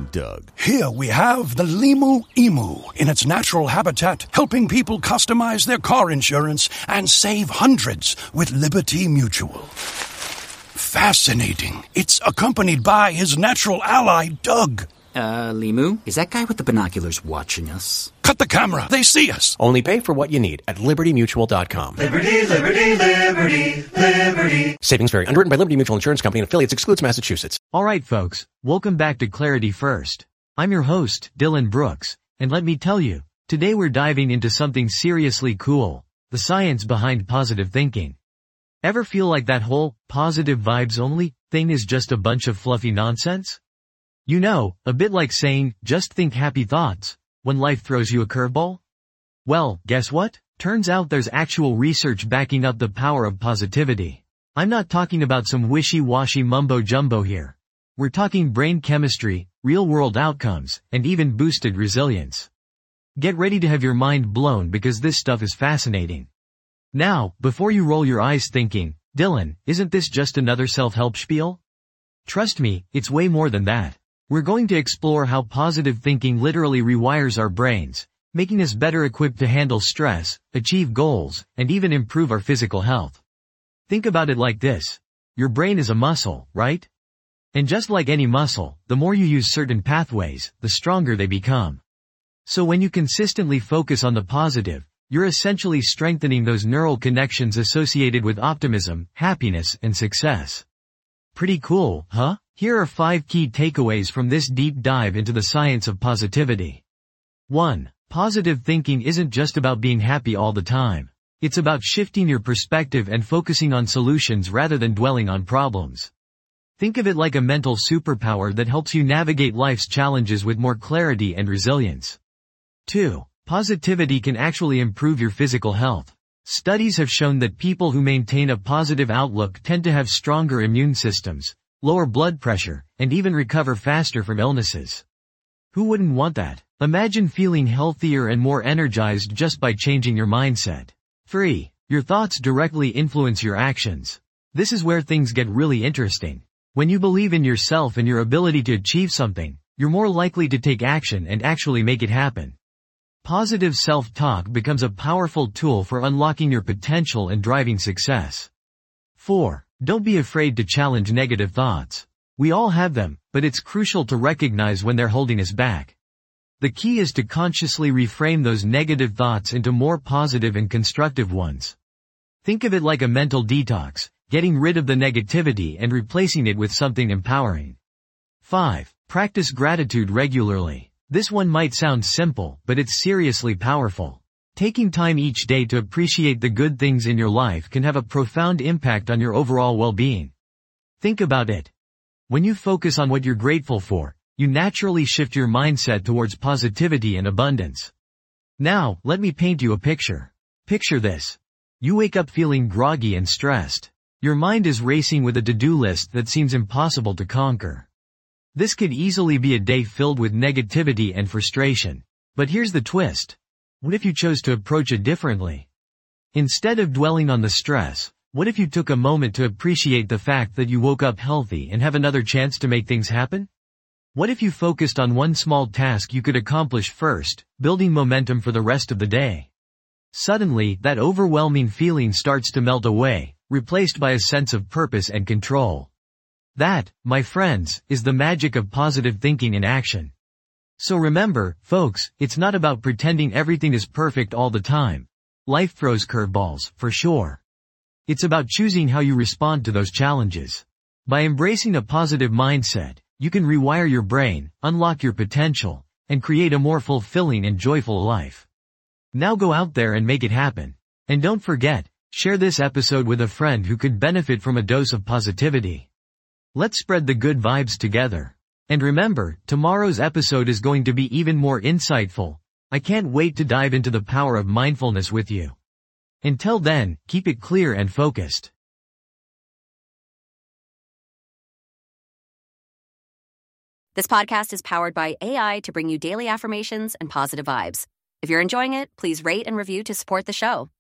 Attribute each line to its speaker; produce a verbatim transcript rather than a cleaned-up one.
Speaker 1: Doug.
Speaker 2: Here we have the Limu Emu in its natural habitat, helping people customize their car insurance and save hundreds with Liberty Mutual. Fascinating. It's accompanied by his natural ally, Doug.
Speaker 3: Uh, Limu, is that guy with the binoculars watching us?
Speaker 2: Cut the camera. They see us.
Speaker 4: Only pay for what you need at liberty mutual dot com.
Speaker 5: Liberty, liberty, liberty, liberty.
Speaker 4: Savings vary. Underwritten by Liberty Mutual Insurance Company and affiliates. Excludes Massachusetts.
Speaker 6: All right, folks. Welcome back to Clarity First. I'm your host, Dylan Brooks, and let me tell you, today we're diving into something seriously cool, the science behind positive thinking. Ever feel like that whole positive vibes only thing is just a bunch of fluffy nonsense? You know, a bit like saying, just think happy thoughts, when life throws you a curveball? Well, guess what? Turns out there's actual research backing up the power of positivity. I'm not talking about some wishy-washy mumbo-jumbo here. We're talking brain chemistry, real-world outcomes, and even boosted resilience. Get ready to have your mind blown because this stuff is fascinating. Now, before you roll your eyes thinking, Dylan, isn't this just another self-help spiel? Trust me, it's way more than that. We're going to explore how positive thinking literally rewires our brains, making us better equipped to handle stress, achieve goals, and even improve our physical health. Think about it like this. Your brain is a muscle, right? And just like any muscle, the more you use certain pathways, the stronger they become. So when you consistently focus on the positive, you're essentially strengthening those neural connections associated with optimism, happiness, and success. Pretty cool, huh? Here are five key takeaways from this deep dive into the science of positivity. one. Positive thinking isn't just about being happy all the time. It's about shifting your perspective and focusing on solutions rather than dwelling on problems. Think of it like a mental superpower that helps you navigate life's challenges with more clarity and resilience. two. Positivity can actually improve your physical health. Studies have shown that people who maintain a positive outlook tend to have stronger immune systems, lower blood pressure, and even recover faster from illnesses. Who wouldn't want that? Imagine feeling healthier and more energized just by changing your mindset. three. Your thoughts directly influence your actions. This is where things get really interesting. When you believe in yourself and your ability to achieve something, you're more likely to take action and actually make it happen. Positive self-talk becomes a powerful tool for unlocking your potential and driving success. four. Don't be afraid to challenge negative thoughts. We all have them, but it's crucial to recognize when they're holding us back. The key is to consciously reframe those negative thoughts into more positive and constructive ones. Think of it like a mental detox, getting rid of the negativity and replacing it with something empowering. five. Practice gratitude regularly. This one might sound simple, but it's seriously powerful. Taking time each day to appreciate the good things in your life can have a profound impact on your overall well-being. Think about it. When you focus on what you're grateful for, you naturally shift your mindset towards positivity and abundance. Now, let me paint you a picture. Picture this. You wake up feeling groggy and stressed. Your mind is racing with a to-do list that seems impossible to conquer. This could easily be a day filled with negativity and frustration. But here's the twist. What if you chose to approach it differently? Instead of dwelling on the stress, what if you took a moment to appreciate the fact that you woke up healthy and have another chance to make things happen? What if you focused on one small task you could accomplish first, building momentum for the rest of the day? Suddenly, that overwhelming feeling starts to melt away, replaced by a sense of purpose and control. That, my friends, is the magic of positive thinking in action. So remember, folks, it's not about pretending everything is perfect all the time. Life throws curveballs, for sure. It's about choosing how you respond to those challenges. By embracing a positive mindset, you can rewire your brain, unlock your potential, and create a more fulfilling and joyful life. Now go out there and make it happen. And don't forget, share this episode with a friend who could benefit from a dose of positivity. Let's spread the good vibes together. And remember, tomorrow's episode is going to be even more insightful. I can't wait to dive into the power of mindfulness with you. Until then, keep it clear and focused.
Speaker 7: This podcast is powered by A I to bring you daily affirmations and positive vibes. If you're enjoying it, please rate and review to support the show.